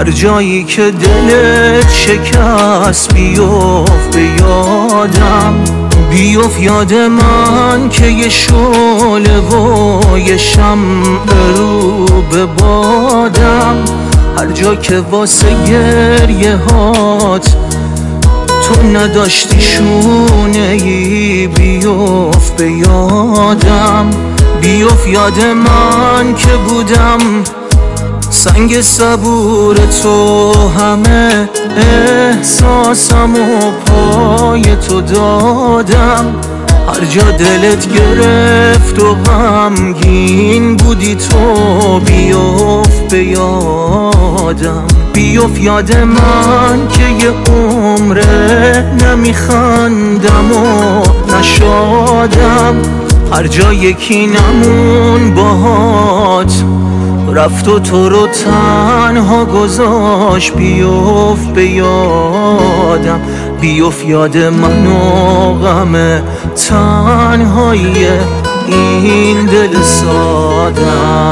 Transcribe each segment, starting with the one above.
هر جایی که دلت شکست بیفت به یادم، بیفت یاد من که یه شعله و یه شمع رو به بادم. هر جا که واسه گریه هات تو نداشتی شونه‌ای بیفت به یادم، بیفت یاد من که بودم سنگ صبور تو، همه احساسم و پای تو دادم. هر جا دلت گرفت و غمگین بودی تو بیفت به یادم، بیفت یاد من که یه عمره نمیخندم و نشادم. هر جا یکی نمون باهات رفت و تو رو تنها گذاشت بیفت به یادم، بیفت یاد من و غم تنهایی این دل سادم.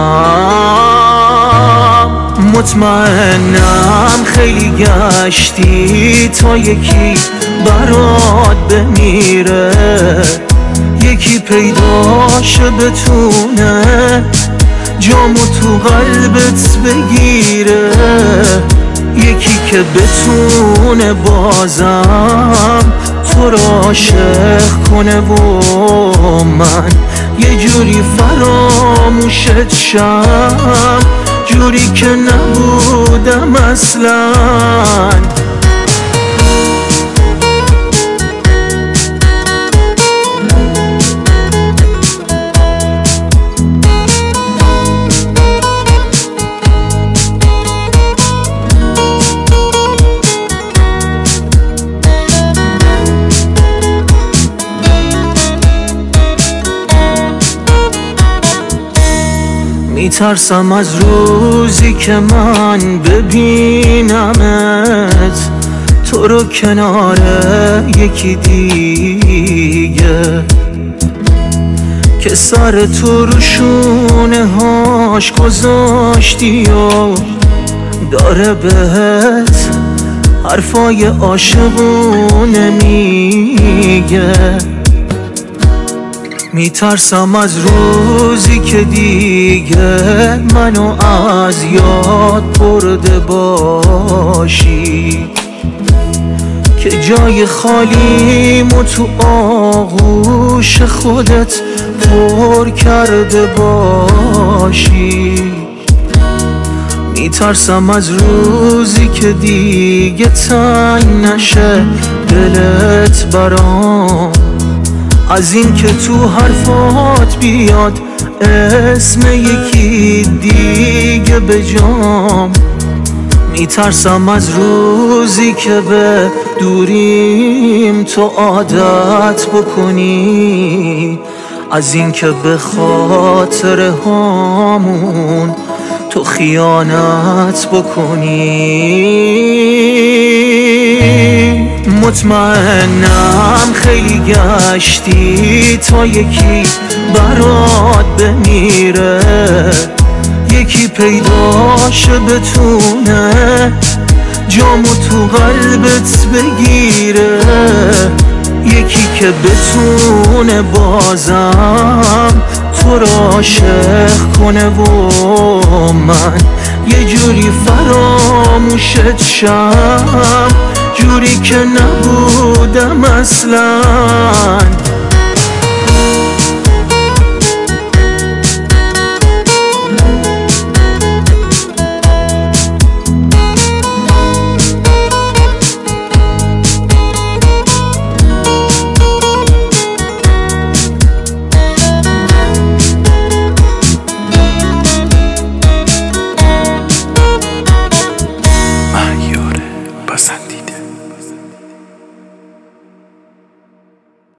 مطمئنم خیلی گشتی تا یکی برات بمیره، یکی پیداشه بتونه جامو تو قلبت بگیره، یکی که بتونه بازم تو را عاشق کنه و من یه جوری فراموشت شم، جوری که نبودم اصلا. میترسم از روزی که من ببینمت تو رو کنار یکی دیگه، که سر تو رو شونه هاش گذاشتی و داره بهت حرفای عاشقونه میگه. میترسم از روزی که دیگه منو از یاد برده باشی، که جای خالیمو تو آغوش خودت پر کرده باشی. میترسم از روزی که دیگه تنگ نشه دلت برام، از این که تو حرفات بیاد اسم یکی دیگه به جام. میترسم از روزی که به دوریم تو عادت بکنی، از این که به خاطر هامون تو خیانت بکنی. مطمئنم خیلی گشتی تا یکی برات بمیره، یکی پیداشه بتونه جامو تو قلبت بگیره، یکی که بتونه بازم تو را عاشق کنه و من یه جوری فراموشت شم، جوری که نبودم اصلا.